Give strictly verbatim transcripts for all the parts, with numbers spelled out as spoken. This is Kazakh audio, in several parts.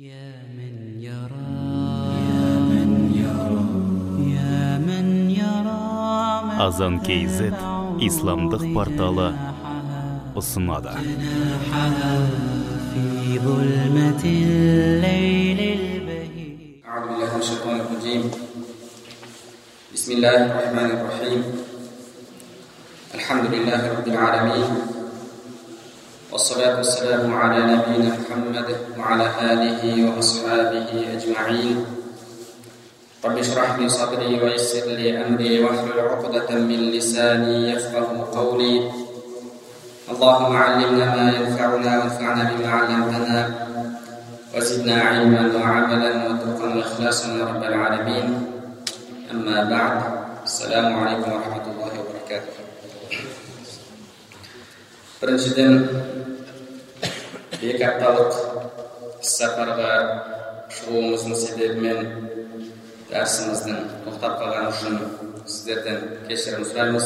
يا من يرى يا من يرى يا من يرى Азан кей зет исламдық порталы ұсынады. في ظلمة الليل البهيج. أعوذ بالله من الشيطان الرجيم. بسم الله الرحمن الرحيم. الحمد لله رب العالمين، والصلاة والسلام على نبينا محمد وعلى آله وأصحابه أجمعين. رب اشرح لي صدري ويسر لي أمري واحلل عقدة من لساني يفقه قولي. اللهم علمنا ما ينفعنا وانفعنا بما علمتنا وزدنا علما وعملا وتقا وإخلاصا يا رب العالمين. أما بعد، السلام عليكم ورحمة الله وبركاته. Біріншіден, екі апталық сапарға шығуымыздың себебімен дәрісіміздің тоқтап қалғаны үшін сіздерден кешірім сұраймыз.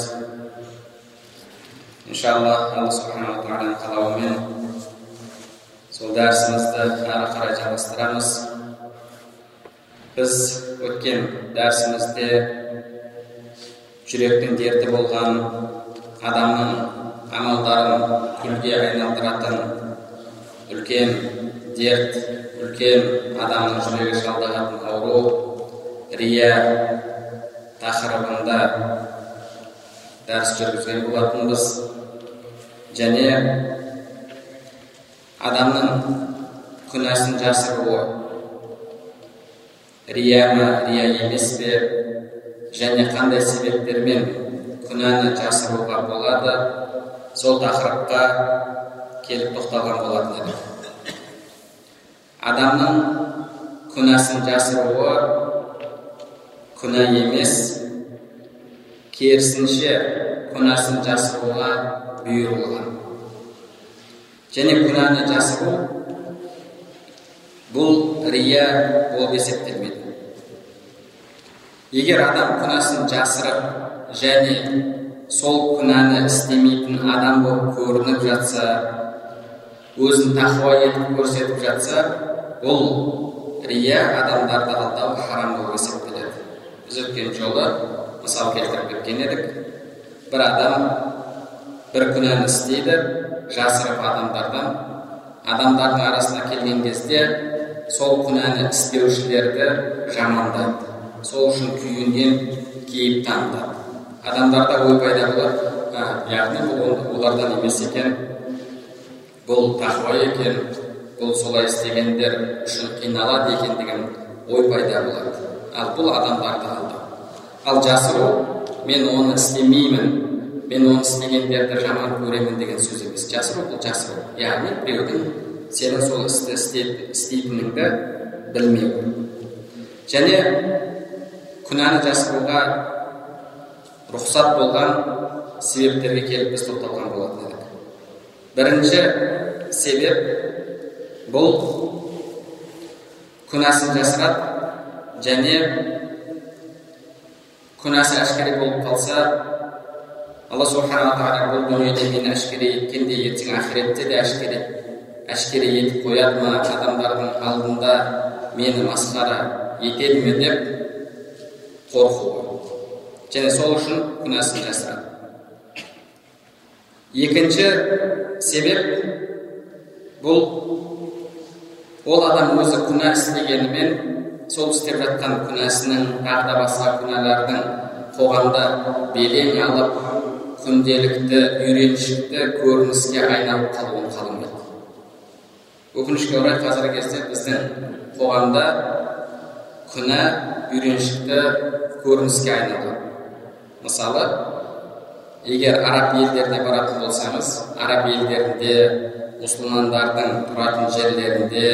Иншаллах, Алла субхана ва тағаланың қалауымен сол дәрісімізді ары қарай жалғастырамыз. Біз өткен дәрісімізде жүректің дерті болған адамның амалдарын күлге айналдыратын үлкен дерт, үлкен адамның жүрегі шалдығатын ауру рия тақырыбында дәріс жүргізген болатынбыз. Және адамның күнәсін жасыруы рия ма, рия емес пе, және қандай себептермен күнәні жасыруға болады, сол тақырыпқа келіп тоқталған болатын едік. Адамның күнәсін жасыруы күнә емес, керісінше күнәсін жасыруға бұйырылған. Және күнәні жасыру бұл рия болып есептелмейді. Егер адам күнәсін жасырып және сол күнәні істемейтін адам болып көрініп жатса, өзін тақуа етіп көрсетіп жатса, бұл рия адамдарды алдау харам болып есептеледі. Біз өткен жолы мысал келтіріп кеткен едік. Бір адам бір күнәні істейді, жасырып адамдардан, адамдардың арасына келген кезде сол күнәні істеушілерді жамандайды, сол үшін күйінен кейіп танытады. Адамдарда ой пайда болады, яғни бұл олардан емес екен, бұл тақуа екен, бұл солай істегендер үшін қиналады екен деген ой пайда болады. Ал бұл адамдарды алдау. Ал жасыру, мен оны істемеймін, мен оны істегендерді жаман көремін деген сөз емес. Жасыру бұл жасыру. Яғни біреудің сенің сол істі істейтініңді білмеу. Және күнәні жасыруға рұқсат болған себептерге келіп біз тоқталған болатын едік. Бірінші себеп бұл күнәсін жасырады, және күнәсі әшкере болып қалса, Алла субхана ва тағала бұл дүниеде мені әшкере еткенде, ертең ақиретте де әшкере әшкере етіп қояды ма, адамдардың алдында мені масқара етеді ме деп қорқуы. Және сол үшін күнәсін жасырады. Екінші себеп бұл ол адам өзі күнә істегенімен сол істеп жатқан күнәсінің тағы да басқа күнәлардың қоғамда белең алып, күнделікті, үйреншікті көрініске айналып қалуын қаламайды. Өкінішке орай қазіргі кезде біздің қоғамда күнә үйреншікті көрініске айналады. Мысалы, егер араб елдеріне баратын болсаңыз, араб елдерінде, мұсылмандардың тұратын жерлерінде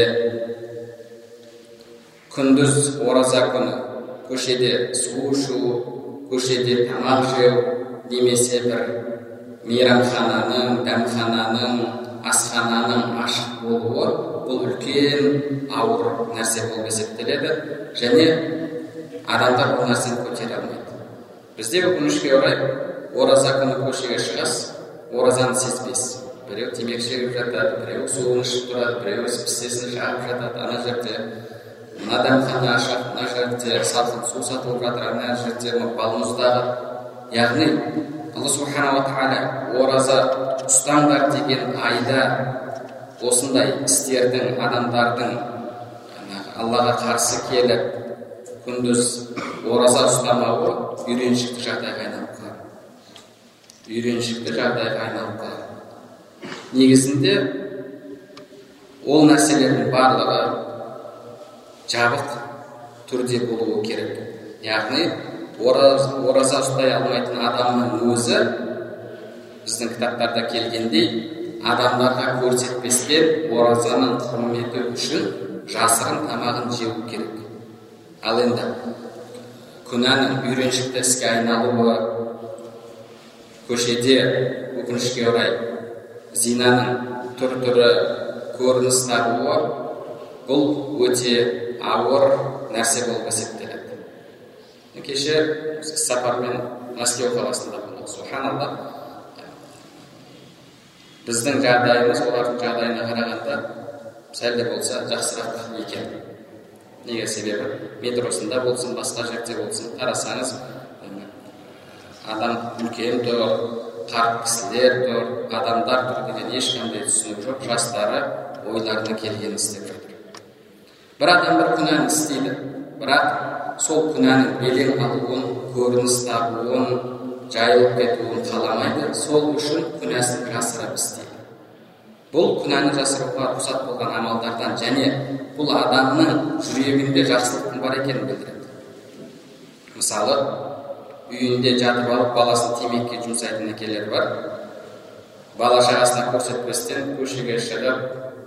күндіз ораза күні көшеде су ішу, көшеде тамақ жеу, немесе бір мейрамхананың, дәмхананың, асхананың ашық болуы, бұл үлкен ауыр нәрсе болып есептеледі, және адамдар бұл нәрсені көтере алмайды. Бізде өкінішке орай ораза күні көшеге шығасыз, оразаны сезбейсіз. біреу темекі шегіп жатады, біреу суын ішіп тұрады, біреу пістесін шағып жатады, ана жерде мына дәмхана ашады, мына жерде салқын су сатылып жатыр, ана жерде балмұздағы. Яғни Алла субханала тағала ораза ұстаңдар деген айда осындай істердің, адамдардың Аллаға қарсы келіп күндіз ораза ұстамауы үйреншікті жағдайға айналып қалады. Үйреншікті жағдайға айналып қалады. Негізінде ол нәрселердің барлығы жабық түрде болуы керек. Яғни ораза ұстай алмайтын адамның өзі біздің кітаптарда келгендей адамдарға көрсетпестен оразаның құрметі үшін жасырын тамағын жеу керек. Ал енді күнәнің үйреншікті іске айналуы, көшеде өкінішке орай зинаның түр-түрі көрініс табуы, бұл өте ауыр нәрсе болып есептеледі. Кеше сапармен Мәскеу қаласында болдық. Субханалла, біздің жағдайымыз олардың жағдайына қарағанда сәл де болса жақсырақ екен. Неге? Себебі метросында болсын, басқа жерде болсын, қарасаңыз адам үлкен тұр, қарт кісілер тұр, адамдар тұр деген ешқандай түсінік жоқ. Жастары ойларына келгенін істеп жатыр. Бір адам бір күнәні істейді, бірақ сол күнәнің белең алуын, көрініс табуын, жайылып кетуін қаламайды. Сол үшін күнәсін жасырып істейді. Бұл күнәні жасыруға рұқсат болған амалдардан, және бұл адамның жүрегінде жақсылықтың бар екенін білдіреді. Мысалы, үйінде жатып алып баласын темекіге жұмсайтын әкелер бар. Бала шағасына көрсетпестен көшеге шығып,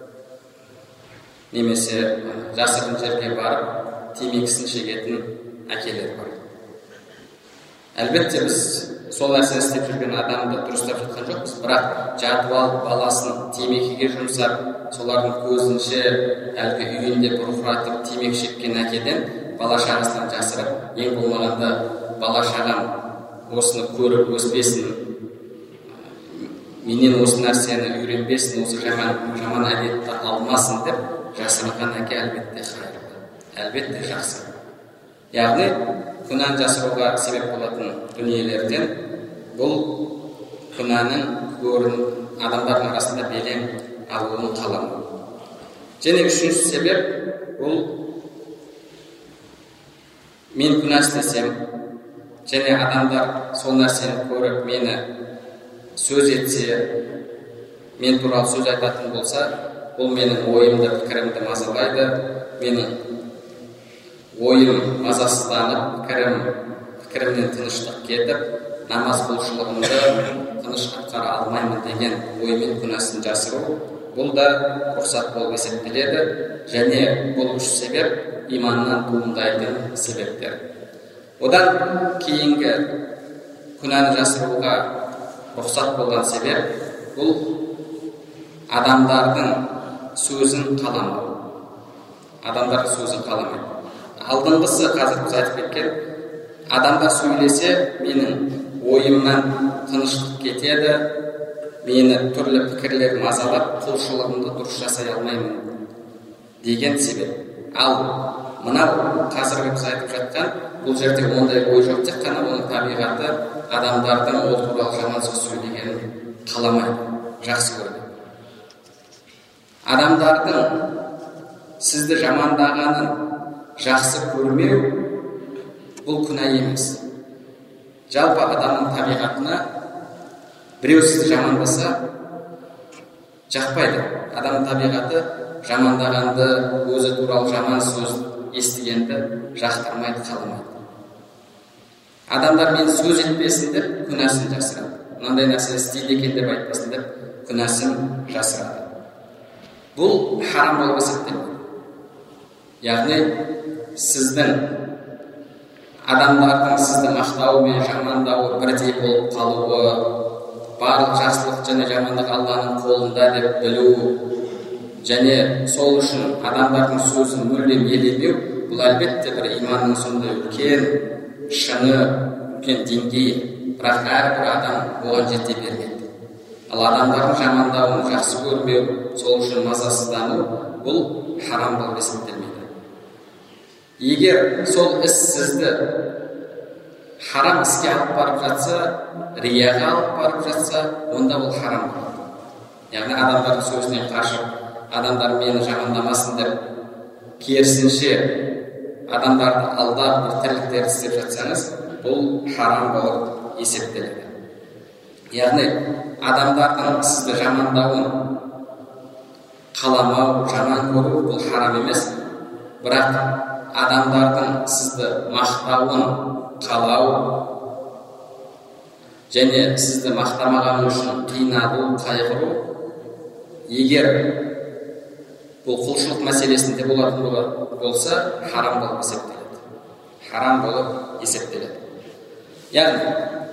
немесе жасырын жерге барып темекісін шегетін әкелер бар. Әлбетте біз сол нәрсені істеп жүрген адамды дұрыстап жатқан жоқпыз, бірақ жатып алып баласын темекіге жұмсап, солардың көзінше әлгі үйінде бұрқыратып темекі шеккен әкеден бала шағасынан жасырып, ең болмағанда бала шағам осыны көріп өспесін, менен осы нәрсені үйренбесін, осы жаман жаман әдетті алмасын деп жасырған әке әлбетте қайырлы, әлбетте жақсы. Яғни күнәні жасыруға себеп болатын дүниелерден бұл күнәнің көрін адамдардың арасында белең алуын қаламау. Және үшінші себеп бұл мен күнә істесем, және адамдар сол нәрсені көріп мені сөз етсе, мен туралы сөз айтатын болса, бұл менің ойымды, пікірімді мазалайды, менің ойым мазасызданып, пікірім, пікірімнен тыныштық кетіп, намаз құлшылығымды тыныш атқара алмаймын деген оймен күнәсін жасыру, бұл да рұқсат болып есептеледі, және бұл үш себеп иманнан туындайтын себептер. Одан кейінгі күнәні жасыруға рұқсат болған себеп бұл адамдардың сөзін қаламау. Адамдар сөзін қаламайды. Алдыңғысы қазір біз айтып кеткен, адамдар сөйлесе, менің ойымнан тыныштық кетеді, мені түрлі пікірлер мазалап, құлшылығымды дұрыс жасай алмаймын деген себеп. Ал мынау қазіргі біз айтып жатқан, бұл жерде ондай ой жоқ, тек қана оның табиғаты адамдардың ол туралы жаман сөз сөйлегенін қаламайды, жақсы көреді. Адамдардың сізді жамандағанын жақсы көрмеу бұл күнә емес. Жалпы адамның табиғатына біреу сізді жамандаса жақпайды. Адамның табиғаты жамандағанды, өзі туралы жаман сөз естігенді жақтырмайды, қаламайды. Адамдар мен сөз етпесін деп күнәсін жасырады. Мынандай нәрсе істейді екен деп айтпасын деп күнәсін жасырады. Бұл харам болып есептеледі. Яғни сіздің адамдардың сізді мақтауы мен жамандауы бірдей болып қалуы, барлық жақсылық және жамандық Алланың қолында деп білу, және сол үшін адамдардың сөзін мүлдем елемеу, бұл әлбетте бір иманның сондай үлкен шыңы, үлкен деңгейі, бірақ әрбір адам оған жете бермейді. Ал адамдардың жамандауын жақсы көрмеу, сол үшін мазасыздану, бұл харам болып есептелмейді. Егер сол іс сізді харам іске алып барып жатса, рияға алып барып жатса, онда бұл харам болады. Яғни адамдардың сөзінен қашып, адамдар мені жамандамасын деп, керісінше адамдарды алдап бір тірліктерді істеп жатсаңыз, бұл харам болып есептеледі. Яғни адамдардың сізді жамандауын қаламау, жаман көру бұл харам емес, бірақ адамдардың сізді мақтауын қалау және сізді мақтамаған үшін қиналу, қайғыру, егер бұл құлшылық мәселесінде болатын болса, харам болып есептеледі. Харам болып есептеледі. Яғни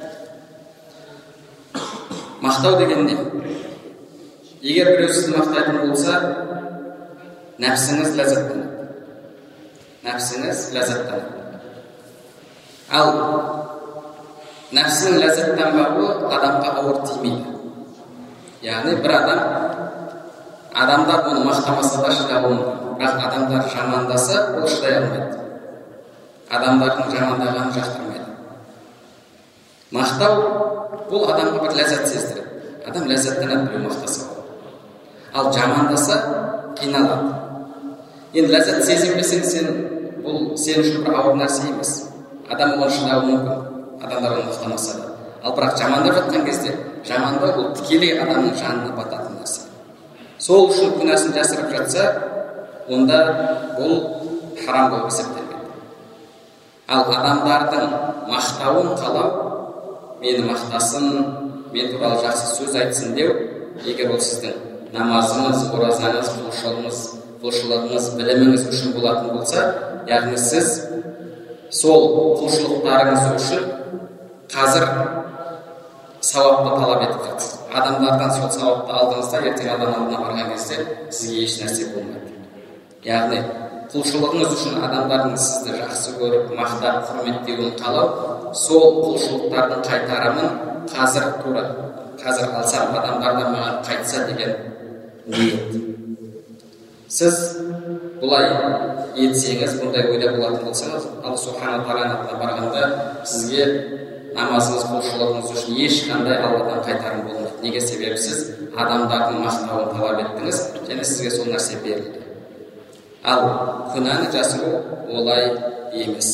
мақтау деген не? Егер біреу сізді мақтайтын болса, нәпсіңіз ләззаттанады. Нәпсіңіз ләззаттанады. Ал нәпсінің ләззаттанбауы адамға ауыр тимейді. Яғни бір адам адамдар оны мақтамаса да шыдауы мүмкін. Бірақ адамдар жамандаса, ол шыдай алмайды. Адамдардың жамандағанын жақтырмайды. Мақтау бұл адамға бір ләззат сездіреді. Адам ләззаттанады біреу мақтаса. Ал жамандаса қиналады. Енді ләззат сезінбесең, сен бұл сен үшін бір ауыр нәрсе емес. Адам оған шыдауы мүмкін. Адамдар оны мақтамаса да. Ал бірақ жамандап жатқан кезде, жамандау бұл тікелей адамның жанына бататын нәрсе. Сол үшін күнәсін жасырып жатса, онда бұл харам болып есептелмейді. Ал адамдардың мақтауын қалау, мені мақтасын, мен туралы жақсы сөз айтсын деу, егер ол сіздің намазыңыз, оразаңыз, құлшылығыңыз, құлшылығыңыз, біліміңіз үшін болатын болса, яғни сіз сол құлшылықтарыңыз үшін қазір сауапты талап етіп жатсыз. Адамдардан сол сауапты алдыңызда, ертең адам алдына барған кезде сізге еш нәрсе болмайды. Яғни құлшылығыңыз үшін адамдардың сізді жақсы көріп, мақтап, құрметтеуін қалау, сол құлшылықтардың қайтарымын қазір тура, қазір алсам, адамдардан маған қайтса деген ниет. Сіз бұлай етсеңіз, бұндай ойда болатын болсаңыз, Алла Субхана Тағаланың барғанда сізге намазыңыз, құлшылығыңыз үшін ешқандай Алладан қайтарым болмайды. Неге? Себебі сіз адамдардың мақтауын талап еттіңіз, және сізге сол нәрсе берілді. Ал күнәні жасыру олай емес.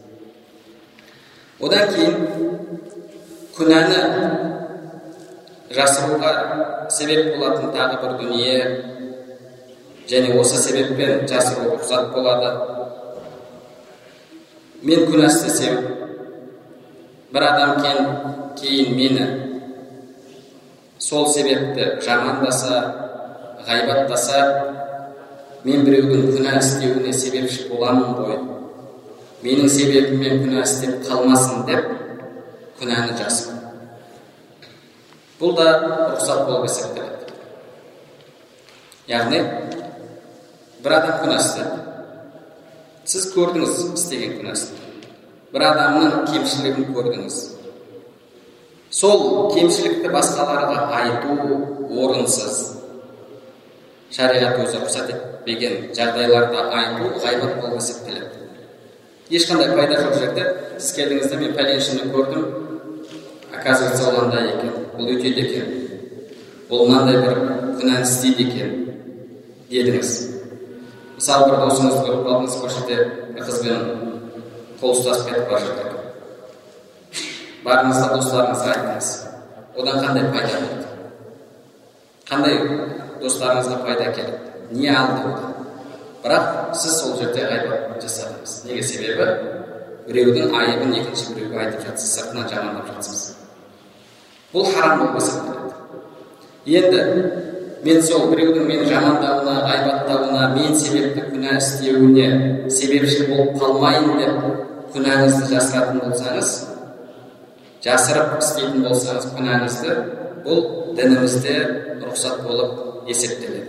Одан кейін күнәні жасыруға себеп болатын тағы бір дүние, және осы себеппен жасыру рұқсат болады. Мен күнә істесем, бір адам кейін мені сол себепті жамандаса, ғайбаттаса, мен біреудің күнә істеуіне себепші боламын ғой. Менің себебіммен күнә істеп қалмасын деп күнәні жасыру. Бұл да рұқсат болып есептеледі. Яғни бір адам күнә істеді. Сіз көрдіңіз істеген күнәсін. Бір адамның кемшілігін көрдіңіз. Сол кемшілікті басқаларға айту орынсыз. Шариғат өзі рұқсат етпеген жағдайларда айту ғайбат болып есептеледі. Ешқандай пайда жоқ жерде сіз келдіңізде, мен пәленшіні көрдім, оказывается ол андай екен, ол өйтеді екен, ол мынандай бір күнәні істейді екен дедіңіз. Мысалы, бір досыңызды көріп қалдыңыз, көшеде қызбен қол ұстасып кетіп бара жатыр. Барыңыз да достарыңызға айтыңыз. Одан қандай пайда болды? Қандай достарыңызға пайда келді? Не алды одан? Бірақ сіз сол жерде ғайбат жасадыңыз. Неге? Себебі біреудің айыбын екінші біреуге айтып жатсыз, сыртынан жамандап жатсыз. Бұл харам болып есептеледі. Енді мен сол біреудің мені жамандауына, ғайбаттауына, мен себепті күнә істеуіне себепші болып қалмайын деп күнәңізді жасыратын болсаңыз, жасырып істейтін болсаңыз күнәңізді, бұл дінімізде рұқсат болып есептеледі.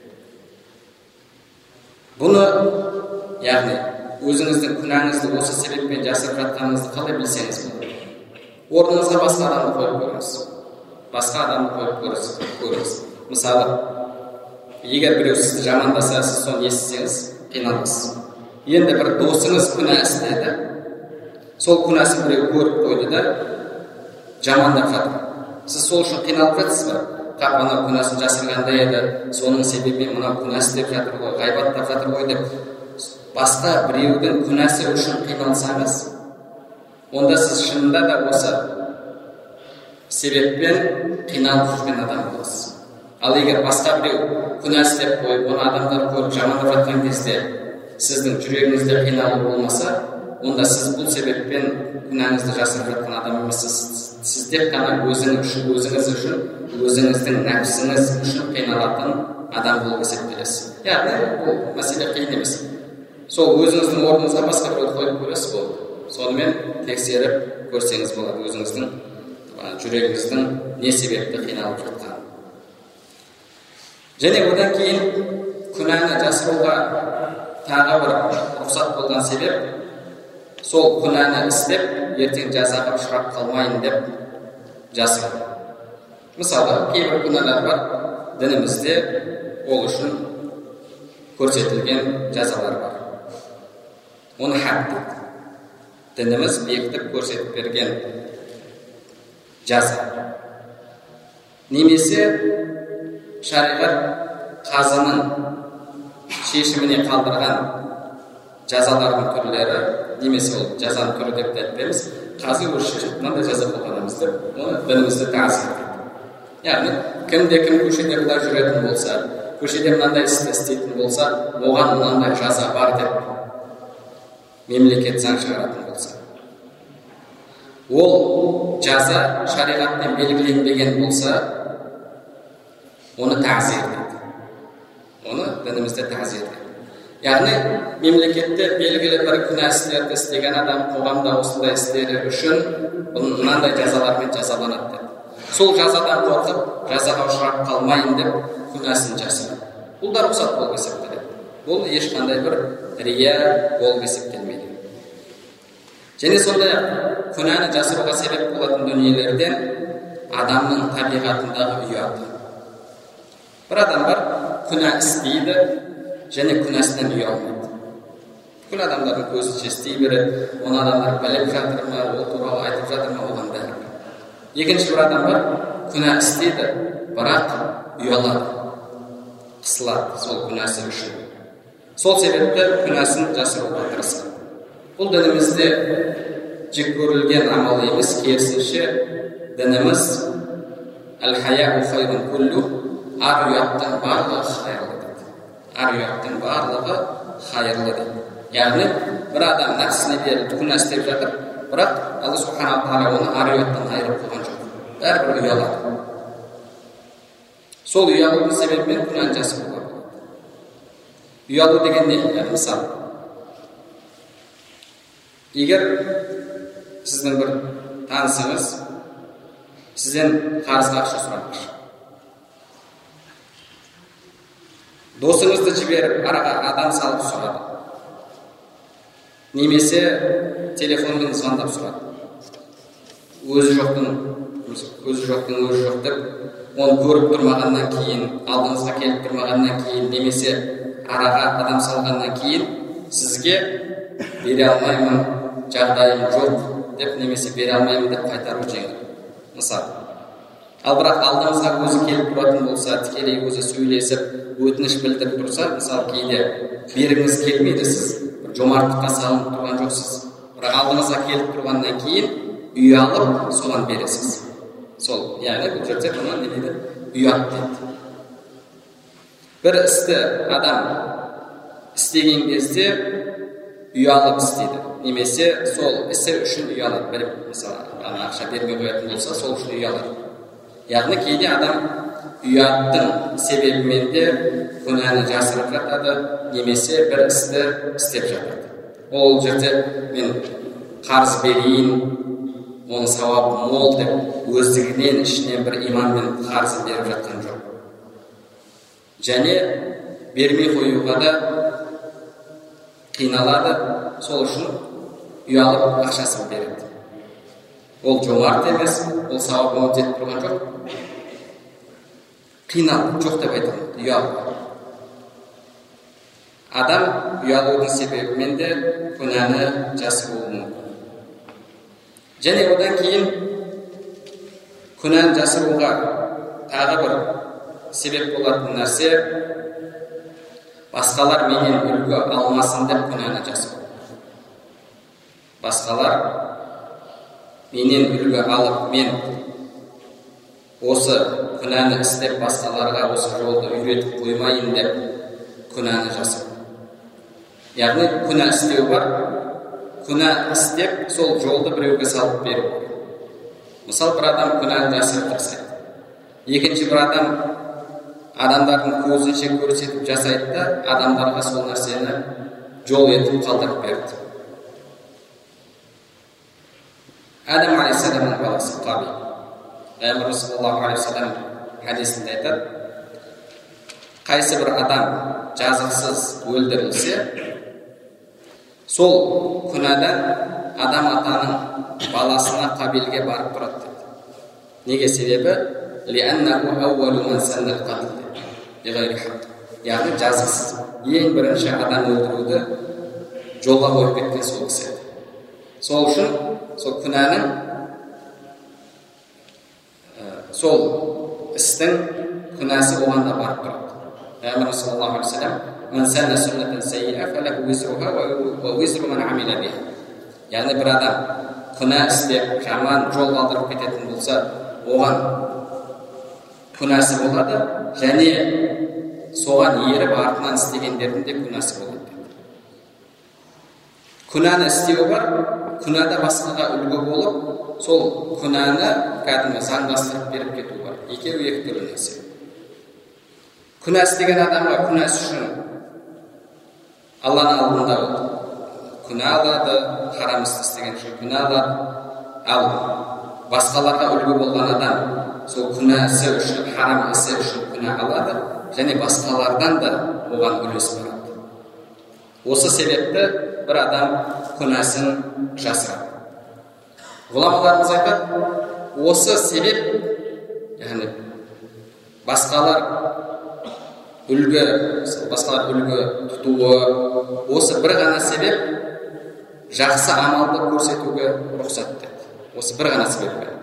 Бұны, яғни өзіңіздің күнәңізді осы себеппен жасырып жатқаныңызды қалай білсеңіз болады? Орныңызға басқа адамды қойып көріңіз. басқа адамды қойып көріңіз. Мысалы, егер біреу сізді жамандаса, сіз соны естісеңіз қиналасыз. Енді бір досыңыз күнә істеді, сол күнәсін біреу көріп қойды да жамандап жатыр. Сіз сол үшін қиналып жатсыз ба? Қап, анау күнәсін жасырғанда еді, соның себебімен мынау күнә істеп жатыр ғой, ғайбаттап жатыр ғой деп басқа біреудің күнәсі үшін қиналсаңыз, онда сіз шынында да осы себеппен қиналып жүрген адам боласыз. Ал егер басқа біреу күнә істеп қойып, оны адамдар көріп жамандап жатқан кезде сіздің жүрегіңізде қиналу болмаса, онда сіз бұл себеппен күнәңізді жасырып жатқан адам емессіз. Сіз тек қана өзіңіз үшін, өзіңіз үшін, өзіңіздің нәпсіңіз үшін қиналатын адам болып есептелесіз. Яғни бұл мәселе қиын емес. Сол өзіңіздің орныңызға басқа біреуді қойып көресіз болды. Сонымен тексеріп көрсеңіз болады өзіңіздің жүрегіңіздің не себепті қиналып жатқанын. Және одан кейін күнәні жасыруға тағы бір рұқсат болған себеп, сол күнәні істеп, ертең жазаға ұшырап қалмайын деп жасыру. Мысалы, кейбір күнәлар бар, дінімізде ол үшін көрсетілген жазалар бар. Оны хад дейді. Дініміз бекітіп көрсетіп берген жаза. Немесе шариғат қазының шешіміне қалдырған жазалардың түрлері, немесе ол жазаның түрі деп айтпаймыз, қазы өз шешіп мынандай жаза қолданамыз деп, оны дінімізде тағсир дейді. Яғни, кімде кім көшеде бұлай жүретін болса, көшеде мынандай істі істейтін болса, оған мынандай жаза бар деп мемлекет заң шығаратын болса, ол жаза шариғатпен белгіленбеген болса, оны тағзир дейді. Оны дінімізде тағзир дейді. Яғни, мемлекетте белгілі бір күнә істерді істеген адам қоғамда осындай істері үшін мынандай жазалармен жазаланады дейді. Сол жазадан қорқып, жазаға ұшырап қалмайын деп күнәсін жасырады. Бұл да рұқсат болып есептеледі. Бұл ешқандай бір рия болып есептелмейді. Және сондай-ақ күнәні жасыруға себеп болатын дүниелерден адамның табиғатындағы ұяты. Бір адам бар, күнә істейді, және күнәсінен ұялмайды. Күн адамдардың көзі ести береді, оны адамдар біліп жатыр ма, ол туралы айтып жатыр ма, оған бәрі. Екінші бір адам бар, күнә істейді, бірақ ұялады, қысылады сол күнәсі үшін. Сол себепті күнәсін жасыруға тырысады. Бұл дінімізде жек көрілген амал емес, керісінше дініміз әл-хаяу хайрун куллу, ар ұяттың барлығы хайырлы дейді. Ар ұяттың барлығы хайырлы дейді. Яғни, бір адам нәпсісіне берілді, күнә істеп жатыр, бірақ Алла субханаху тағала оны ар ұяттан айырып қойған жоқ. Бәрібір ұялады. Сол ұялудың себебімен күнәні жасыруға болады. Ұялу деген не? Яғни, мысалы, егер сіздің бір танысыңыз сізден қарызға ақша сұрамақшы, досыңызды жіберіп араға адам салып сұрады, немесе телефонмен звондап сұрады, өзі жоқтың өзі жоқтың өзі жоқ деп оны көріп тұрмағаннан кейін, алдыңызға келіп тұрмағаннан кейін, немесе араға адам салғаннан кейін сізге бере алмаймын, жағдайым жоқ деп, немесе бере алмаймын деп қайтару жеңіл. Мысалы, ал бірақ алдыңызға өзі келіп тұратын болса, тікелей өзі сөйлесіп, өтініш білдіріп тұрса, мысалы, кейде бергіңіз келмейді, сіз жомарттыққа салынып тұрған жоқсыз. Бірақ алдыңызға келіп тұрғаннан кейін ұялып соған бересіз. Сол, яғни бұл жерде бұны не дейді? Ұят дейді. Бір істі адам істеген кезде ұялып істейді, немесе сол ісі үшін ұялады. Бір, мысалы, ақша бермей қоятын болса, сол үшін ұялады. Яғни кейде адам ұяттың себебімен де күнәні жасырып жатады, немесе бір істі істеп жатады. Ол жерде мен қарыз берейін, оны сауабы мол деп өздігінен ішінен бір иманмен қарызын беріп жатқан жоқ. Және бермей қоюға да қиналады, сол үшін ұялып ақшасын береді. Ол жомарт емес, ол сауабы мол жетіп тұрған жоқ. қиналды, жоқ деп айта алмайды, ұялды. Адам ұялудың себебімен де күнәні жасыруы мүмкін. Және одан кейін күнәні жасыруға тағы бір себеп болатын нәрсе, басқалар менен үлгі алмасын деп күнәні жасыру. Басқалар менен үлгі алып, мен осы күнәні істеп басқаларға осы жолды үйретіп қоймайын деп күнәні жасыру. Яғни күнә істеу бар, күнә істеп сол жолды біреуге салып беру. Мысалы, бір адам күнәні жасырып жасайды. Екінші бір адам адамдардың көзінше көрсетіп жасайды да, адамдарға сол нәрсені жол етіп қалдырып берді. Адам алейхиссаламның баласы Қабил. Пайғамбар саллаллаху алейхи вассалам хадисінде айтады, қайсы бір адам жазықсыз өлтірілсе, сол күнәдан адам атаның баласына Қабилге барып тұрады дейді. Неге? Себебі лианнаху аувалу ман саннал қатл биғайри хақ. Яғни жазықсыз ең бірінші адам өлтіруді жолға қойып кеткен сол кісі еді. Сол үшін сол күнәнің сол істің күнәсі оған да барып тұрады. Пайғамбар саллаллаху алейхи вассалам ман санна суннатан саййа фалаху визруха ва визру ман амила биха. Яғни бір адам күнә істеп жаман жол қалдырып кететін болса, оған күнәсі болады, және соған еріп артынан істегендердің де күнәсі болады. Күнәні істеу бар, күнәда басқаға үлгі болып, сол күнәні кәдімгі заңдастырып беріп кету бар. Екеуі екі түрлі нәрсе. Күнә істеген адамға күнәсі үшін Алланың алдында күнә алады, харам істі істеген үшін күнә алады. Ал басқаларға үлгі болған адам сол күнәсі үшін, харам ісі үшін күнә алады, және басқалардан да оған үлес барады. Осы себепті бір адам күнәсін жасырады. Ғұламаларымыз айтады, осы себеп, яғни басқалар үлгі, басқалар үлгі тұтуы, осы бір ғана себеп жақсы амалды көрсетуге рұқсат етеді. Осы бір ғана себеп бар.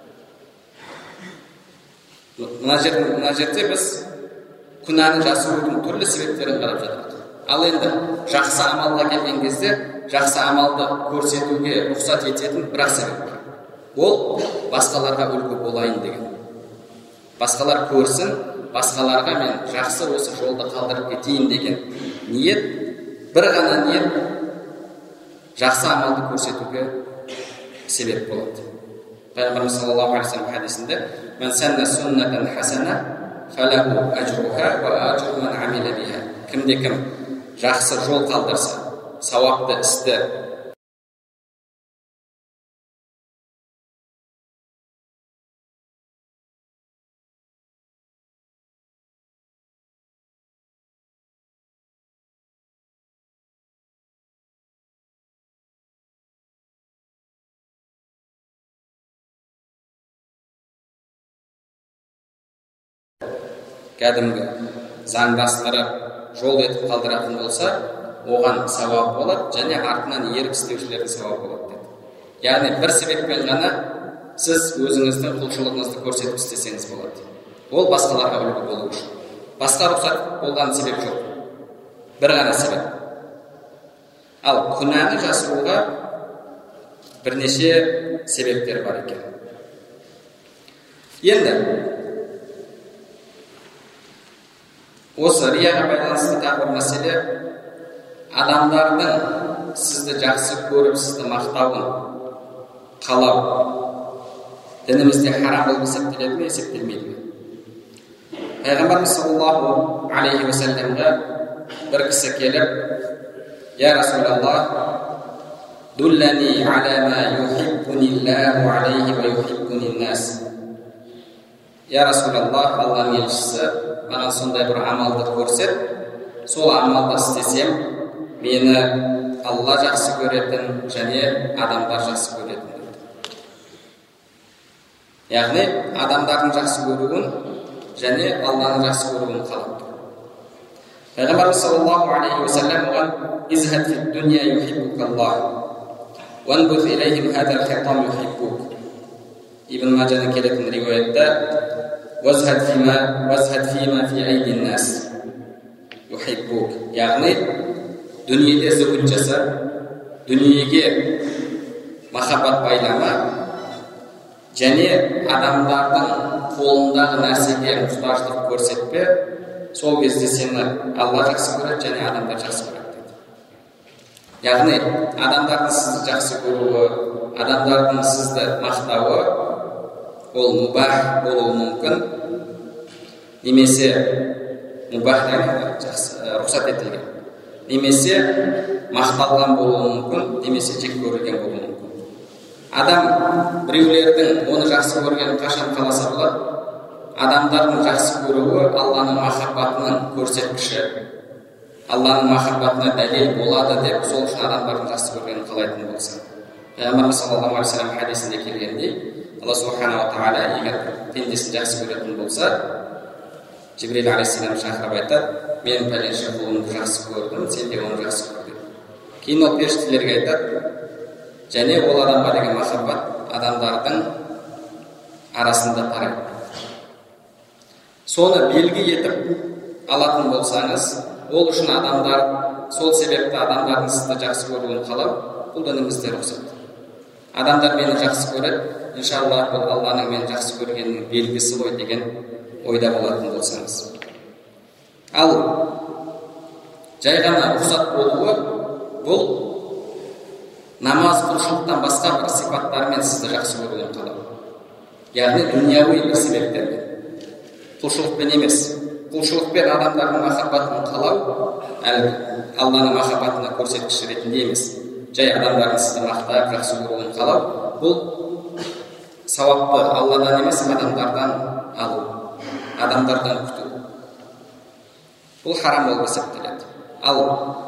Мына жерде, мына жерде біз күнәні жасырудың түрлі себептерін қарап жатырмыз. Ал енді жақсы амалға келген кезде жақсы амалды көрсетуге рұқсат ететін бір себеп бар. Ол басқаларға үлгі болайын деген. Басқалар көрсін, басқаларға мен жақсы осы жолды қалдырып кетейін деген ниет, бір ғана ниет жақсы амалды көрсетуге себеп болады. Пайғамбарымыз саллаллаху алейхи вассалам хадисінде "Ман санна суннатан хасана фалаху ажруха ва ажру ман амила биха". Кімде-кім жақсы жол қалдырса, сауапты істі кәдімгі заңдастырып, жол етіп қалдыратын болса, оған сауап болады, және артынан ерік істеушілердің сауап болады деді. Яғни бір себеппен ғана сіз өзіңіздің құлшылығыңызды көрсетіп істесеңіз болады. Ол басқаларға үлгі болу үшін. Басқа рұқсат болған себеп жоқ. Бір ғана себеп. Ал күнәні жасыруға бірнеше себептер бар екен. Енді осы рияға байланысты тағы бір мәселе, адамдардың сізді жақсы көріп, сізді мақтауын қалау дінімізде харам болып есептеледі ме, есептелмейді ме? Пайғамбарымыз саллаллаху алейхи уассаламға бір кісі келіп, "Я Расулаллах, дуллани аля ма юхиббуниллаху алейхи ва юхиббуниннас". "Я Расулаллах, Алланың елшісі, маған сондай бір амалды көрсет, сол амалды істесем, мені Алла жақсы көретін, және адамдар жақсы көретін" деді. Яғни, адамдардың жақсы көруін және Алланы жақсы көруін қалап тұр. Пайғамбарымыз саллаллаху алейхи уассалам оған изхад фи дуния юхиббукаллах ванбуз илейхим хазал хитам юхиббук. Ибн Маджадан келетін риуаятта вазхад фима вазхад фима фи айдин нас юхиббук. Яғни дүниеде зұхд жаса, дүниеге махаббат байлама, және адамдардың қолындағы нәрсеге мұқтаждық көрсетпе. Сол кезде сені Алла жақсы көреді және адамдар жақсы көреді дейді. Яғни адамдардың сізді жақсы көруі, адамдардың сізді мақтауы ол мубах болуы мүмкін, немесе мубах жақсы рұқсат етілген, немесе мақталған болуы мүмкін, немесе жек көрілген болуы мүмкін. Адам біреулердің оны жақсы көргенін қашан қаласа болады? Адамдардың жақсы көруі Алланың махаббатының көрсеткіші, Алланың махаббатына дәлел болады деп, сол үшін адамдардың жақсы көргенін қалайтын болса. Пайғамбарымыз саллаллаху алейхи вассалам хадисінде келгендей, Алла субханала тағала егер пендесін жақсы көретін болса, Жибрил алейхиссалам шақырып айтады: мен пәленше құлымды жақсы көрдім, сен де оны жақсы көр деп. Кейін ол періштелерге айтады, және ол адамға деген махаббат адамдардың арасында тарайды. Соны белгі етіп алатын болсаңыз, ол үшін адамдар, сол себепті адамдардың сізді жақсы көруін қалау, бұл дінімізде рұқсат. Адамдар мені жақсы көреді, иншалла бұл Алланың мені жақсы көргенінің белгісі ғой деген ойда болатын болсаңыз. Ал жай ғана рұқсат болуы, бұл намаз құлшылықтан басқа бір сипаттармен сізді жақсы көруін қалау. Яғни дүнияуи бір себептермен. Құлшылықпен емес, құлшылықпен адамдардың махаббатын қалау, әлгі Алланың махаббатына көрсеткіш ретінде емес, жай адамдардың сізді мақтап, жақсы көруін қалау, бұл сауапты Алладан емес, адамдардан алу, адамдардан күту. Бұл харам болып есептеледі. Ал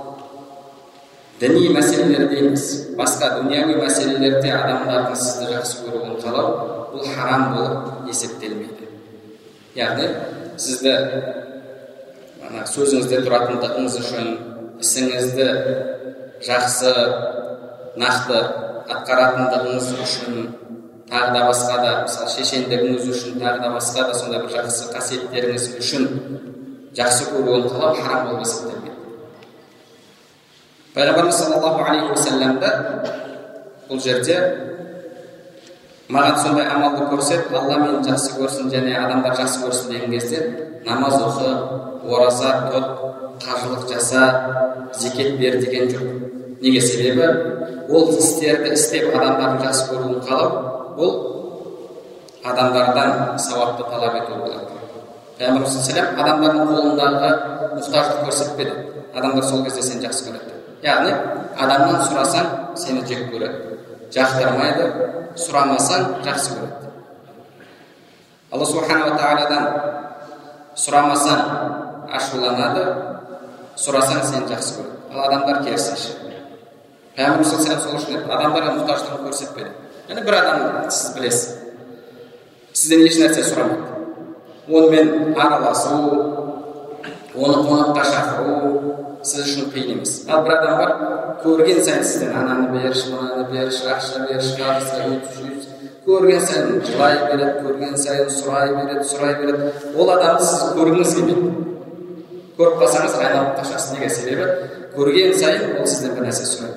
діни мәселелерде емес, басқа дүнияуи мәселелерде адамдардың сізді жақсы көруін қалау, бұл харам болып есептелмейді. Яғни сізді сөзіңізде тұратындығыңыз үшін, ісіңізді жақсы, нақты атқаратындығыңыз үшін, тағы да басқа да, мысалы шешендігіңіз үшін, тағы да басқа да сондай бір жақсы қасиеттеріңіз үшін жақсы көруін қалау харам болып есептелмейді. Пайғамбарымыз саллаллаху алейхи уассаламда бұл жерде маған сондай амалды көрсет, Алла мені жақсы көрсін және адамдар жақсы көрсін деген кезде намаз оқы, ораза тұт, қажылық жаса, зекет бер деген жоқ. Неге? Себебі ол істерді істеп адамдардың жақсы көруін қалау, бұл адамдардан сауапты талап ету болады. Пайғамбарымыз саллаллаху алейхи уассалам адамдардың қолындағы мұқтаждық көрсетпеді. Адамдар сол кезде сені жақсы көреді. Яғни адамнан сұрасаң сені жек көреді, жақтырмайды, сұрамасаң жақсы көреді. Алла субханала тағаладан сұрамасаң ашуланады, сұрасаң сені жақсы көреді. Ал адамдар керісінше. Пайғамбар саллаллаху алейхи вассалам сол үшін адамдарға мұқтаждығын көрсетпеді. Яғни бір адам сіз білесіз, сізден еш нәрсе сұрамайды. Онымен араласу, оны қонаққа шақыру сіз үшін қиын емес. Ал бір адам бар, көрген сайын сізден ананы берші, мынаны берші, ақша берші, қарызға өтіш, көрген сайын жылай береді, көрген сайын сұрай береді, сұрай береді. Ол адамды сіз көргіңіз келмейді. Көріп қалсаңыз айналып қашасыз. Неге? Себебі көрген сайын ол сізден бір нәрсе сұрайды.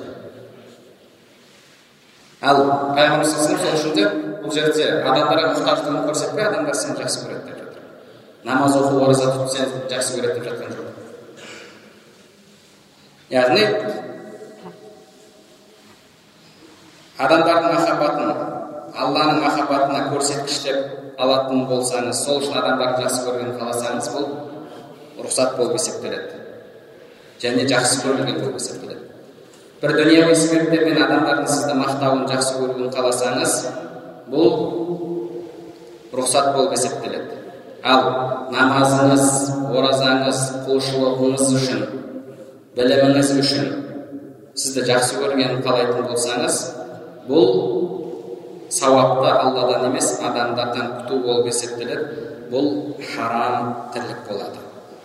Ал Пайғамбар саллаллаху алейхи сол үшін де бұл жерде адамдарға мұқтаждығын көрсетпей, адамдар сені жақсы көреді деп жатыр. Намаз оқу, ораза тұту сені жақсы көреді деп жатқан жоқ. Яғни адамдардың махаббатын Алланың махаббатына көрсеткіштеп алатын болсаңыз, сол үшін адамдарды жақсы көргенін қаласаңыз, бұл рұқсат болып есептеледі және жақсы көрілген болып есептеледі. Бір дүнияуи себептермен адамдардың сізді мақтауын, жақсы көруін қаласаңыз, бұл рұқсат болып есептеледі. Ал намазыңыз, оразаңыз, құлшылығыңыз үшін, біліміңіз үшін сізді жақсы көргенін қалайтын болсаңыз, бұл сауапты Алладан емес, адамдардан күту болып есептеледі. бұл харам тірлік болады.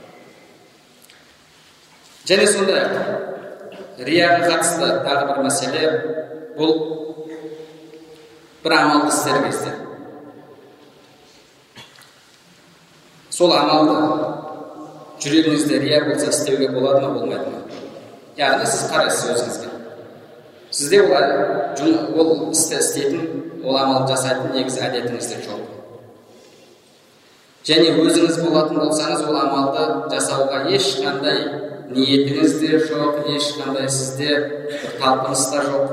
Және сондай рияға қатысты тағы бір мәселе, бұл бір амалды істер кезде сол амалды жүрегіңізде рия болса істеуге болады ма, болмайды ма? Яғни сіз қарайсыз өзіңізге. Сізде ол, ол істі істейтін, ол амалды жасайтын негізі әдетіңізде жоқ. Және өзіңіз болатын болсаңыз, ол амалды жасауға ешқандай ниетіңіз де жоқ, ешқандай сізде бір талпыныс та жоқ.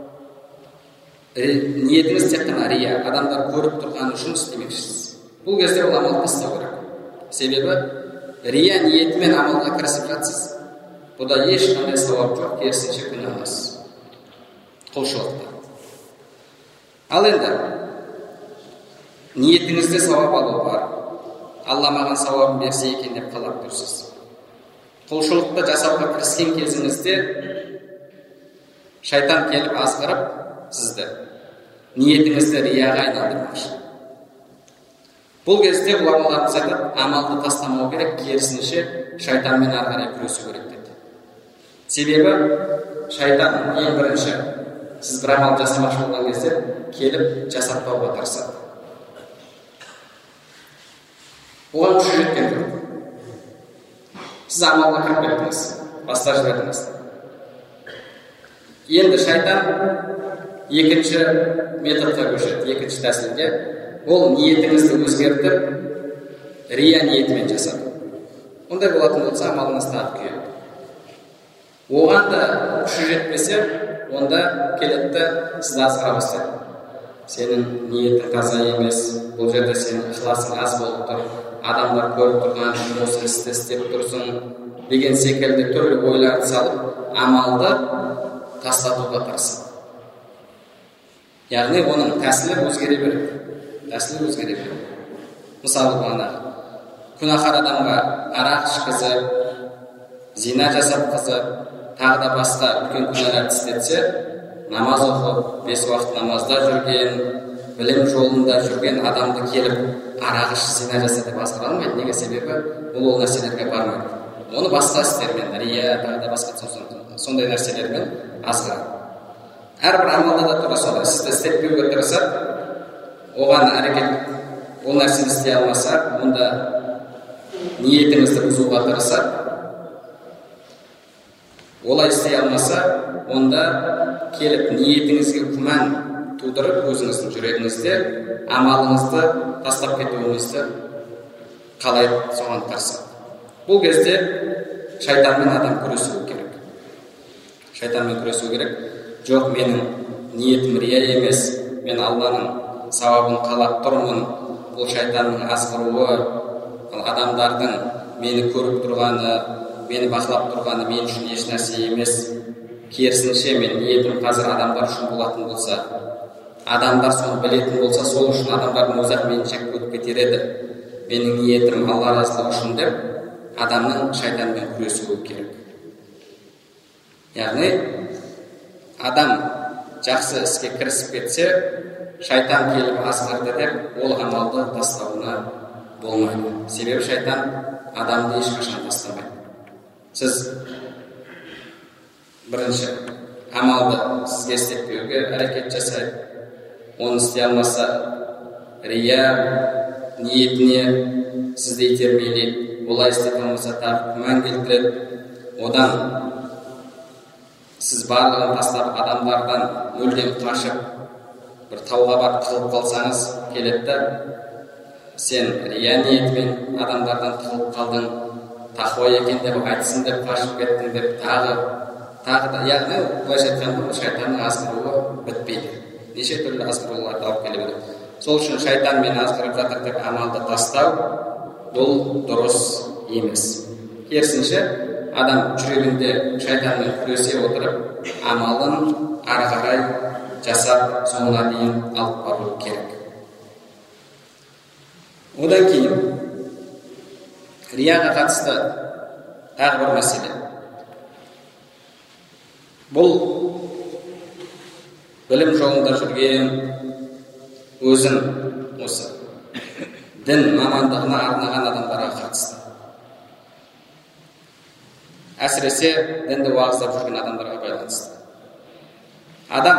Ниетіңіз тек қана рия, адамдар көріп тұрған үшін істемекшісіз. Бұл кезде ол амалды тастау керек. Себебі рия ниетімен амалға кірісіп жатсыз. Бұда ешқандай сауап жоқ, керісінше күнәлісіз. Құлшылықта. Ал енді ниетіңізде сауап алу бар. Алла маған сауабын берсе екен деп қалап тұрсыз. Құлшылықты жасауға кіріскен кезіңізде шайтан келіп азғырып сізді ниетіңізді рияға айналдырмақшы. Бұл кезде ғұламаларымыз айтады, амалды тастамау керек, керісінше шайтанмен ары қарай күресу керек деді. Себебі шайтан ең бірінші сіз бір амал жасамақшы болған кезде келіп жасатпауға тырысады. Оған күші жеткен жоқ. Сіз амалға кіріп кеттіңіз, бастап жібердіңіз. Енді шайтан екінші методқа көшеді, екінші тәсілге. Ол ниетіңізді өзгертіп, рия ниетімен жасады. Ондай болатын болса, амалыңыз тағы күйеді. Оған да күші жетпесе, онда келетті сізді азғыра бастайды. Сенің ниетің таза емес, бұл жерде сенің ықыласың аз болып тұр, адамдар көріп тұрған үшін осы істі істеп тұрсың деген секілді түрлі ойларды салып, амалды тастатуға тырысады. Яғни оның тәсілі өзгере береді. Тәсілі өзгере береді. Мысалы бағана күнәһар адамға арақ ішкізіп, зина жасап қызып, тағы да басқа үлкен күнәларды істетсе, намаз оқып, бес уақыт намазда жүрген, білім жолында жүрген адамды келіп арақ іш, зина жаса деп азғыра алмайды. Неге? Себебі ол ол нәрселерге бармайды. Оны басқа істермен, рия, тағы да басқа сондай нәрселермен азғырады. Әрбір амалда да тура солай. Сізді істетпеуге тырысады, оған әрекет, ол нәрсені істей алмаса, онда ниетіңізді бұзуға тырысады. Олай істей алмаса, онда келіп ниетіңізге күмән тудырып, өзіңіздің жүрегіңізде амалыңызды тастап кетуіңізді қалайды, соған тырысады. Бұл кезде шайтанмен адам күресу керек. Шайтанмен күресу керек. Жоқ, менің ниетім рия емес, мен Алланың сауабын қалап тұрмын. Бұл шайтанның азғыруы, адамдардың мені көріп тұрғаны, мені бақылап тұрғаны мен үшін еш нәрсе емес. Керісінше мен ниетім қазір адамдар үшін болатын болса, адамдар соны білетін болса, сол үшін адамдардың өзі мені жек көріп кетер еді. Менің ниетім Алла разылығы үшін деп, адамның шайтанмен күресуі керек. Яғни адам жақсы іске кірісіп кетсе, шайтан келіп азғырды деп, ол амалды тастауына болмайды. Себебі шайтан адамды ешқашан тастамайды. Сіз бірінші амалды сізге істетпеуге әрекет жасайды. Оны істей алмаса, рия ниетіне сізді итермелейді. Олай істете алмаса, тағы күмән келтіреді. Одан сіз барлығын тастап, адамдардан мүлдем қашып, бір тауға барып тығылып қалсаңыз, келеді, сен рия ниетімен адамдардан тығылып қалдың, тақуа екен деп айтсын деп қашып кеттің деп, тағы тағы да, яғни былайша айтқанда шайтанның азғыруы бітпейді. Неше түрлі азғырулар тауып келе береді. Сол үшін шайтанмен азғырып жатыр деп амалды тастау, бұл дұрыс емес. Керісінше адам жүрегінде шайтанмен күресе отырып, амалын ары қарай жасап, соңына дейін алып бару керек. Одан кейін рияға қатысты тағы бір мәселе. Бұл білім жолында жүрген, өзін осы дін мамандығына арнаған адамдарға қатысты. Әсіресе дінді уағыздап жүрген адамдарға байланысты. Адам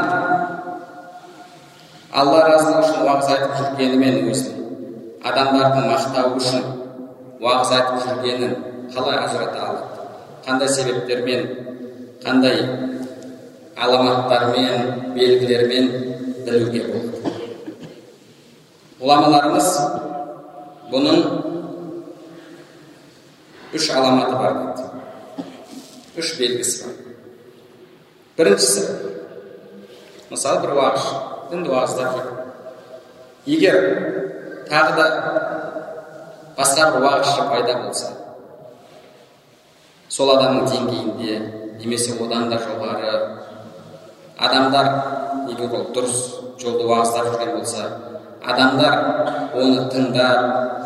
Алла разылығы үшін уағыз айтып жүргенімен өзін, адамдардың мақтауы үшін уағыз айтып жүргенін қалай ажырата алады? Қандай себептермен, қандай аламаттармен, белгілермен білуге болады? Ғұламаларымыз бұның үш аламаты бар дейді. Үш белгісі бар. Біріншісі, мысалы бір уағыз, дінді уағыздап жүр. Егер тағы да басқа бір уағызшы пайда болса, сол адамның деңгейінде, немесе одан да жоғары адамдар, егер ол дұрыс жолды уағыздап жүрген болса, адамдар оны тыңдап,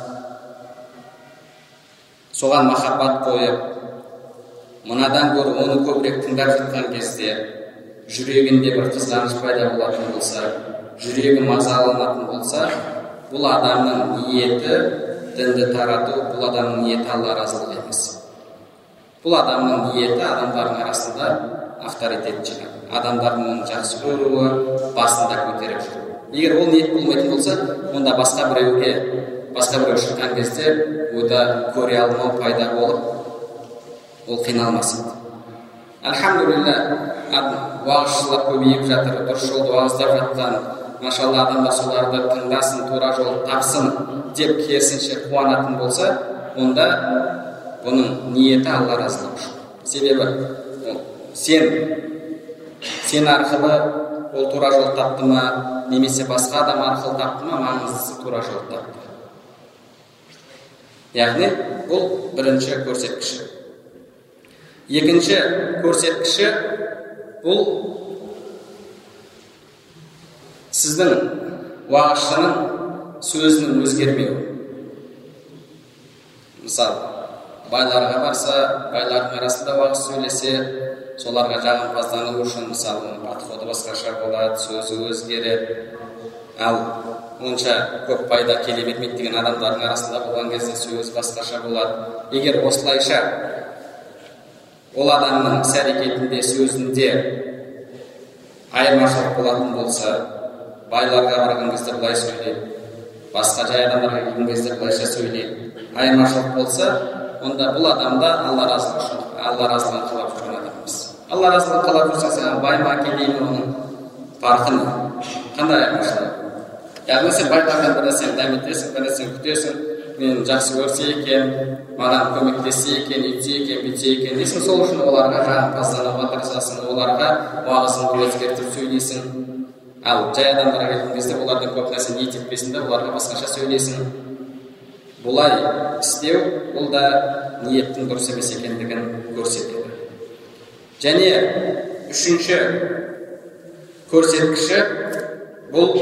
соған махаббат қойып, мынадан гөрі оны көбірек тыңдап жатқан кезде жүрегінде бір қызғаныш пайда болатын болса, жүрегі мазаланатын болса, бұл адамның ниеті дінді тарату, бұл адамның ниеті Алла разылығы емес. Бұл адамның ниеті адамдардың арасында авторитет жинау, адамдардың оны жақсы көруі, басында көтеріп жүру. Егер ол ниет болмайтын болса, онда басқа біреуге, басқа біреу шыққан кезде ода көре алмау пайда болып, ол қиналмас еді. Альхамдулилля, уағызшылар көбейіп жатыр, дұрыс жолды уағыздап жатқан, машалла, адамдар соларды тыңдасын, тура жолды тапсын деп керісінше қуанатын болса, онда бұның ниеті Алла разылығы үшін. Себебі сен сен арқылы ол тура жол тапты ма, немесе басқа адам арқылы тапты ма, маңыздысы тура жол тапты. Яғни бұл бірінші көрсеткіші. Екінші көрсеткіші бұл сіздің уағызшының сөзінің өзгермеуі. Мысалы, байларға барса, байлардың арасында уағыз сөйлесе, соларға жағымпаздану үшін, мысалы, подходы басқаша болады, сөзі өзгереді. Ал онша көп пайда келе бермейді деген адамдардың арасында болған кезде сөз басқаша болады. Егер осылайша ол адамның іс-әрекетінде, сөзінде айырмашылық болатын болса, байларға барған кезде былай сөйлейді, басқа жай адамдарға келген кезде былайша сөйлейді, айырмашылық болса, онда бұл адамда Алла разылығы үшін, Алла разылығын қалап жүрген адамымыз. Алла разылығын қалап жүрсең, саған бай ма, кедей ма, оның farқы не? Қандай айырмашылық? Яғни сен байлардан бір нәрсені дәметесің, бір нәрсені күтесің, мен жақсы көрсе екен, маған көмектессе екен, үйтсе екен, бүйтсе екен дейсің, сол үшін оларға жағымпаздануға тырысасың, оларға уағызыңды өзгертіп сөйлейсің. Ал жай адамдарға келген кезде олардан көп нәрсе ниет етпесін де, оларға басқаша сөйлейсің. Бұлай істеу, бұл да ниеттің дұрыс емес екендігін көрсетеді. Және үшінші көрсеткіші бұл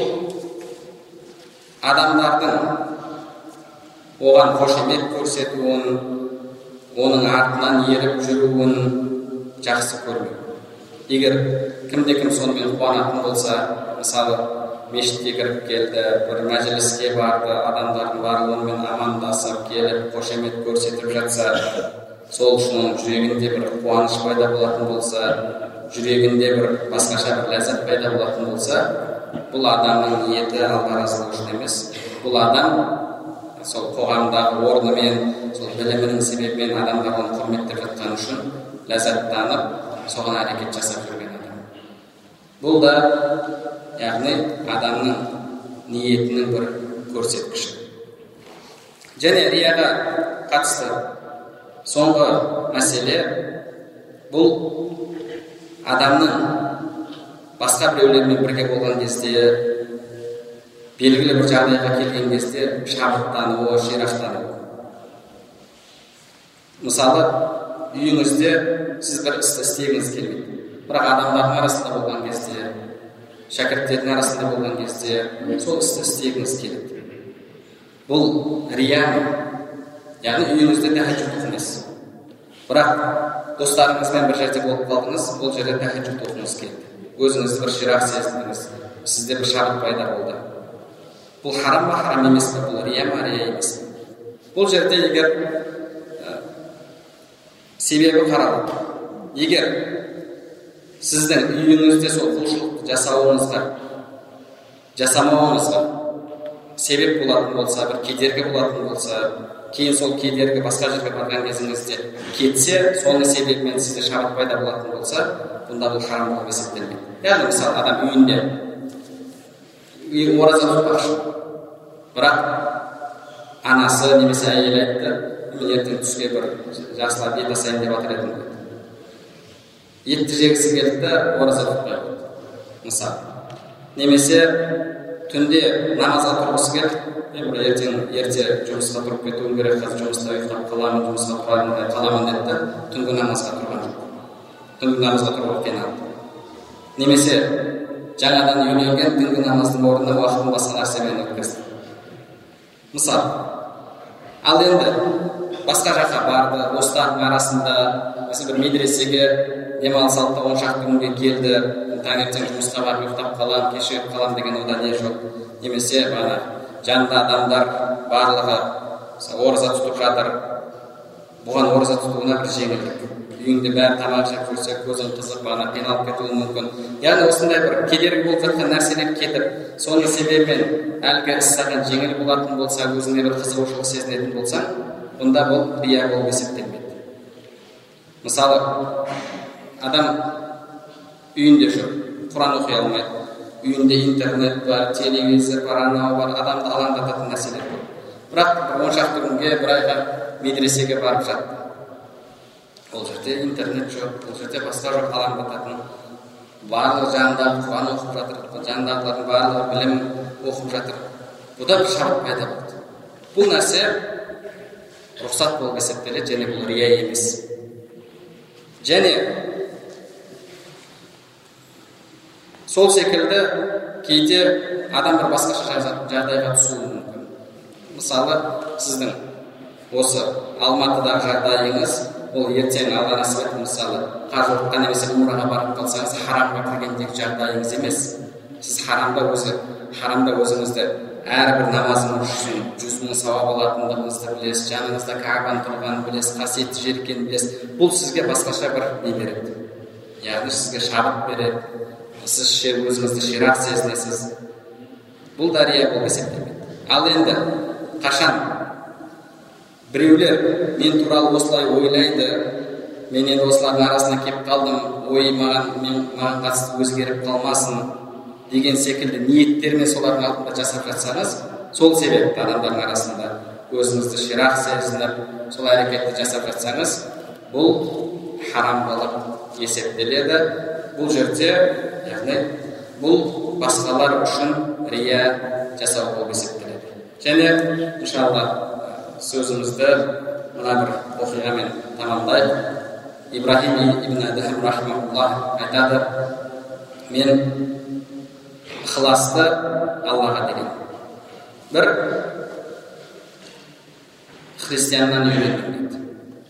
адамдардың оған қошемет көрсетуін, оның артынан еріп жүруін жақсы көрмеу. Егер кімде-кім сонымен қуанатын болса, мысалы, мешітке кіріп келді, бір мәжіліске барды, адамдардың барлығы онымен амандасып келіп, қошемет көрсетіп жатса, сол үшін оның жүрегінде бір қуаныш пайда болатын болса, жүрегінде бір басқаша бір ләззат пайда болатын болса, бұл адамның ниеті Алла разылығы үшін емес. Бұл адам сол қоғамдағы орнымен, сол білімінің себебімен адамдар оны құрметтеп жатқан үшін ләззаттанып, соған әрекет жасап жүрген адам. Бұл да, яғни адамның ниетінің бір көрсеткіші. Және рияға қатысты соңғы мәселе бұл адамның басқа біреулермен бірге болған кезде, белгілі бір жағдайға келген кезде шабыттануы, ширақтануы. Мысалы, үйіңізде сіз бір істі істегіңіз келмейді, бірақ адамдардың арасында болған кезде, шәкірттердің арасында болған кезде сол істі істегіңіз келеді. Бұл рия, яғни үйіңізде тәһәжжүд оқыңыз. Бірақ достарыңызбен бір жерде болып қалдыңыз, ол жерде тәһәжжүд оқыңыз келді. Өзіңізді бір ширақ сездіңіз, сізде бір шабыт пайда болды. бұл харам ба харам емес пе, бұл рия ма рия емес пе? Бұл жерде егер ә, себебі қаралып, егер сіздің үйіңізде сол құлшылықты жасауыңызға жасамауыңызға себеп болатын болса, бір кедергі болатын болса, кейін сол кедергі басқа жерге барған кезіңізде кетсе, соның себебімен сізде шабыт пайда болатын болса, бұнда бұл харам болып есептелмейді. Яғни мысалы адам үйінде ораза тұтпақшы, бірақ анасы немесе әйелі айтты, мен ертең түске бір жақсылап ет асайын деп жатыр едім деді. Етті жегісі келді, ораза тұтпай қойды, мысалы. Немесе түнде намазға тұрғысы келді, бір ертең ерте жұмысқа тұрып кетуім керек, қазір жұмыста ұйықтап қаламын, жұмысқа қаламын деді, түнгі намазға тұрған жоқ. Түнгі намазға тұруға қиналды. Немесе жаңадан үйленген, түнгі намаздың орнына уақытын басқа нәрсемен өткізді. Мысалы, ал енді басқа жаққа барды, достардың арасында, mesela бір медресеге демалыс алды, он шақты күнге келді, таңертең жұмысқа барып ұйықтап қалам, кешігіп қалам деген ода не жоқ. Немесе бана жанында адамдар барлығы ораза тұтып жатыр, бұған ораза тұтуына бір жеңілдік. Үйіңде бәрі тамақ жеп жүрсе, көзің қызып, бана қиналып кетуі мүмкін. Яғни осындай бір кедергі болып жатқан нәрселер кетіп, соның себебімен әлгі іс саған жеңіл болатын болса, өзіңе бір қызығушылық сезінетін болсаң, бұнда бұл рия болып есептелмейді. Мысалы, адам үйінде жүр, Құран оқи алмайды, үйінде интернет бар, телевизор бар, анау бар, адамды алаңдататын нәрселер бар. Бірақ он шақты күнге, бір айға медресеге барып жатты. Ол жерде интернет жоқ, ол жерде басқа жоқ, алаңдататын. Барлығы жанындағы Құран оқып жатыр, жанындағылардың барлығы білім оқып жатыр. Бұда бір шабыт пайда болды. Бұл нәрсе рұқсат болып есептеледі, және бұл рия емес. Және сол секілді кейде адам бір басқаша жағдайға түсуі мүмкін. Мысалы, сіздің осы Алматыдағы жағдайыңыз, ол ертең Алла нәсіп етті, мысалы, қажылыққа немесе умраға барып қалсаңыз, харамға кіргендегі жағдайыңыз емес. Сіз харамда өзі, харамда өзіңізді әрбір намазыңыз үшін жүз мың сауап алатындығыңызды білесіз, жаныңызда Кәбаның тұрғанын білесіз, қасиетті жер екенін білесіз. Бұл сізге басқаша бір не береді. Яғни сізге шабыт береді. Сіз өзіңізді ширақ сезінесіз. Бұл да рия болып есептелмейді. Ал енді қашан біреулер мен туралы осылай ойлайды, мен енді осылардың арасына келіп қалдым, ой маған, мен маған қатысты өзгеріп қалмасын деген секілді ниеттермен солардың алдында жасап жатсаңыз, сол себепті адамдардың арасында өзіңізді ширақ сезініп, сол әрекетті жасап жатсаңыз, бұл харам болып есептеледі. Бұл жерде, яғни бұл басқалар үшін рия жасау болып есептеледі. Және иншалла сөзімізді мына бір оқиғамен тамамдайық. Ибрахим ибн Адхам рахмауллах айтады, мен ықыласты Аллаға деген бір христианнан үйрендім дейді.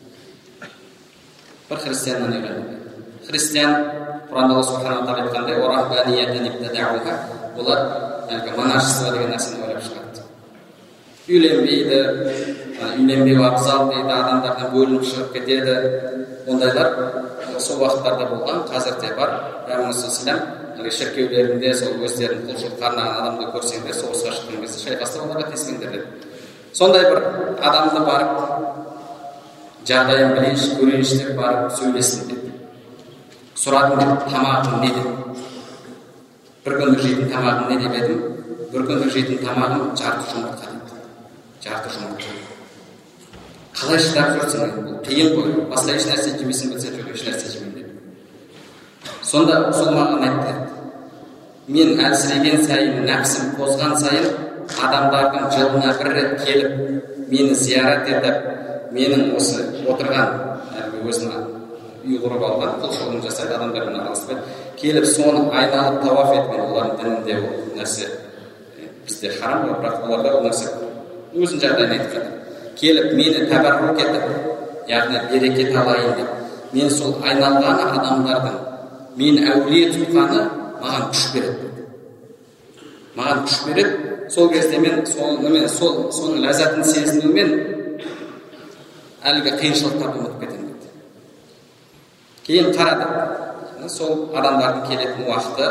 Бір христианнан үйрендім. Христиан Құранда Алла субханала тағала айтқандай, «Орахбаниятан ибтадауха», олар әлгі монашество деген нәрсені ойлап шығарды. Үйленбейді, үйленбеу абзал дейді, адамдардан бөлініп шығып кетеді. Ондайлар сол уақыттарда болған, қазір де бар. Яғни шіркеулерінде сол өздерінің құлшылыққа арнаған адамды көрсеңдер, соғысқа шыққан кезде шайқаста оларға тиіскендер деді. Сондай бір адамды барып жағдайын білейінші, көрейінші деп барып сөйлесін деді. Сұрадым деп, тамағың не деді? Бір күндік жейтін тамағың не деп едім? Бір күндік жейтін тамағым жарты жұмыртқа деді. Жарты жұмыртқа. Қалай шыдап жүрсің? Бұл қиын ғой. Басқа еш нәрсе жемесін білсе жоқ, еш нәрсе жемеймін деді. Сонда сол маған айтты, мен әлсіреген сайын, нәпсім қозған сайын, адамдардың жылына бір рет келіп, мені зиярат етіп, менің осы отырған, өзіне үй құрып алған, құлшылығын жасайды, адамдармен араласпайды, келіп соны айналып тауаф еткен, олардың дінінде ол нәрсе бізде харам ғой, бірақ оларда ол нәрсе өзінің жағдайын айтып жатыр. Келіп мені тәбәррук етіп, яғни берекет алайын деп, мен сол айналған адамдардың мен әулие тұтқаны маған күш береді. Маған күш береді, сол кезде мен соны сол соның ләззатын сезінумен әлгі қиыншылықтарды ұмытып кетемін дейді. Кейін қарады, сол адамдардың келетін уақыты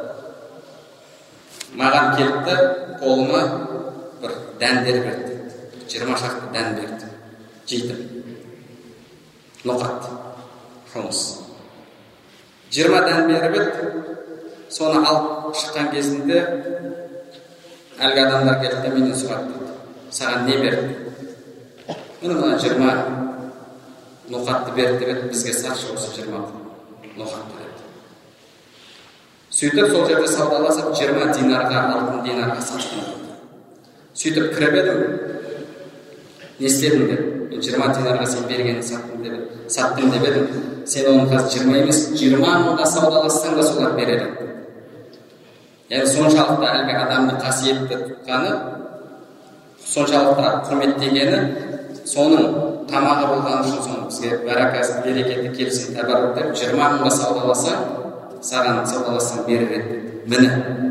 маған келді, қолыма бір дәндер берді, жиырма шақты дән берді, жейтін ноқат, хумус. Жиырма дән беріп еді, соны алып шыққан кезінде әлгі адамдар келді, менен сұрады дейді, саған не берді? Міне мына жиырма ноқатты берді деп, бізге сатшы осы жиырма ноқатты деді. Сөйтіп сол жерде саудаласып жиырма динарға, алтын динарға саттым. Сөйтіп кіріп едім, не істедің деп, мен жиырма динарға сен бергенін саттым деп, саттым деп едім, сен оның қазір жиырма емес, жиырма мыңға саудалассаң да солар береді. Яғни соншалықты әлгі адамды қасиетті тұтқаны, соншалықты құрметтегені, соның тамағы болған үшін соны бізге бәракасы, берекеті келсін, тәбәррук деп, жиырма мыңға саудаласа, саған саудаласаң беріп еді. Міне,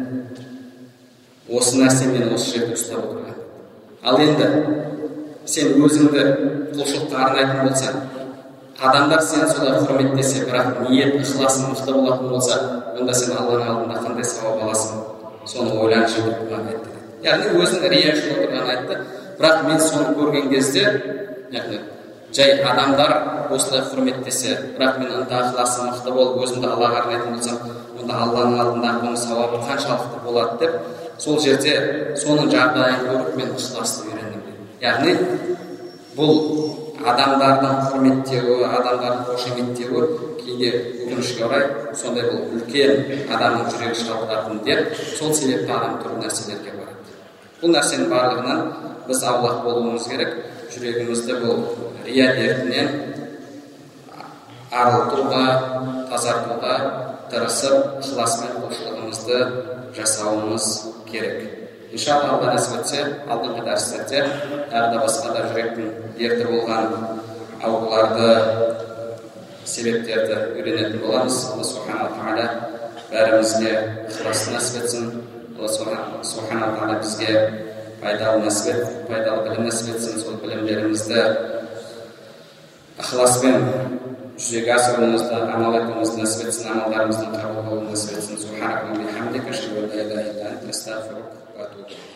осы нәрсе мені осы жерде ұстап отырған. Ал енді сен өзіңді құлшылыққа арнайтын болсаң, адамдар сені солай құрметтесе, бірақ ниет, ықыласың мықты болатын болса, онда сен Алланың алдында қандай сауап аласың, соны ойланшы деп тұрған айтты. Яғни өзінің рияшыл отырған айтты, бірақ мен соны көрген кезде, яғни жай адамдар осылай құрметтесе, бірақ мен ынта ықыласым мықты болып, өзімді Аллаға арнайтын болсам, онда Алланың алдында бұның сауабы қаншалықты болады деп, сол жерде соның жағдайын көріп мен ықыласты үйрендім. Яғни бұл адамдардың құрметтеуі, адамдардың қошеметтеуі кейде өкінішке орай сондай бұл үлкен адамның жүрегі шалқылатын деп, сол себепті адам түрлі нәрселерге барады. Бұл нәрсенің барлығынан біз аулақ болуымыз керек. Жүрегімізді бұл рия дертінен арылтуға, тазартуға тырысып, ықыласпен құлшылығымызды жасауымыз керек. Иншалла, Алла нәсіп етсе, алдыңғы дәрістерде тағы да басқа да жүректің дерті болған ауруларды, себептерді үйренетін боламыз. Алла субхана тағала бәрімізге ықылас нәсіп етсін. Алла субхана тағала бізге пайдалы нәсіп етсін, пайдалы білім нәсіп етсін. Сол білімдерімізді ықыласпен жүзеге асыруымызды, амал етуімізді нәсіп етсін, амалдарымыздың қабыл болуын нәсіп етсін. Субханак ва бихамдика, ашһаду ан ла илаха илля анта, астағфирука ва атубу илейк.